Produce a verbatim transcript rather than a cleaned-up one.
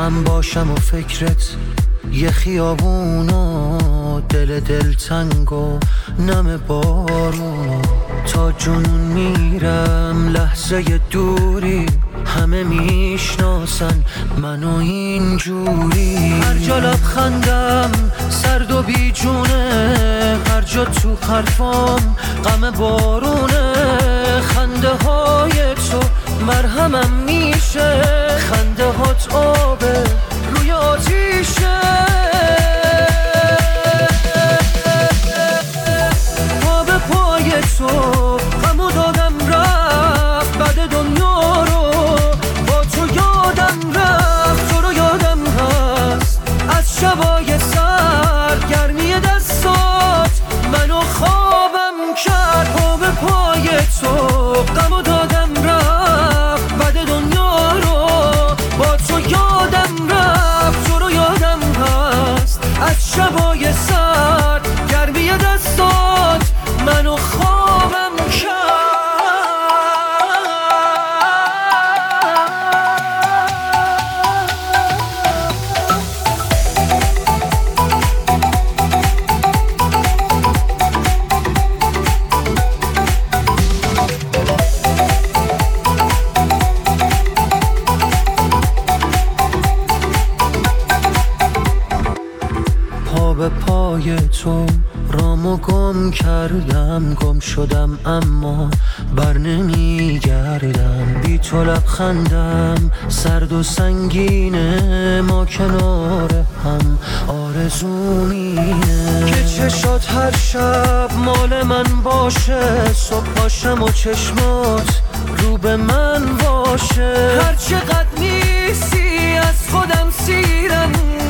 من باشم و فکرت یه خیابونو، دل دلتنگ و نم بارونو، تا جنون میرم لحظه دوری، همه میشناسن منو اینجوری. هر جا لبخندم سرد و بیجونه، هر جا تو حرفام غم بارونه، خنده های تو مرهمم میشه، خنده هات آبه روی آتیشه. پا به پای تو غمو دادم رفت، بعد دنیا رو با تو یادم رفت، تو رو یادم هست از شبای سر، گرمی دستات منو خوابم کرد. پا به پای تو غمو دادم رفت، بعد دنیا رو با تو یادم رفت، تو رو یادم هست از شبای سر، گرمی دستات منو خوابم کرد. پا به پای تو رامو گم کردم، گم شدم اما بر نمیگردم. بی تو لبخندم سرد و سنگینه، ما کنار هم آرزومینه که چشات هر شب مال من باشه، صبح پاشم و چشمات رو به من باشه. هر چقدر نیستی از خودم سیرم،